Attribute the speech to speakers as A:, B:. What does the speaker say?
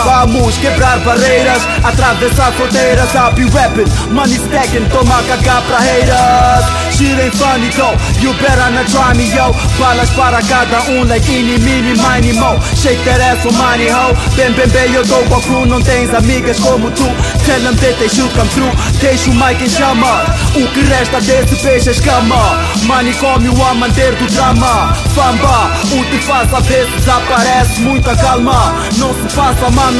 A: Vamos quebrar barreiras, atravessar fronteiras. I'll be rapping, money stacking, toma cagar pra haters. Shit ain't funny though, you better not try me yo. Balas para cada like ini, mini, mini, mo. Shake that ass for money ho. Bem, eu dou com a crew, não tens amigas como tu. Tell them that they should come through. Deixa o mic em chama, o que resta desse peixe é escama. Manicômio a manter do drama. Famba, o que faz a ver se desaparece. Muita calma, não se passa mal.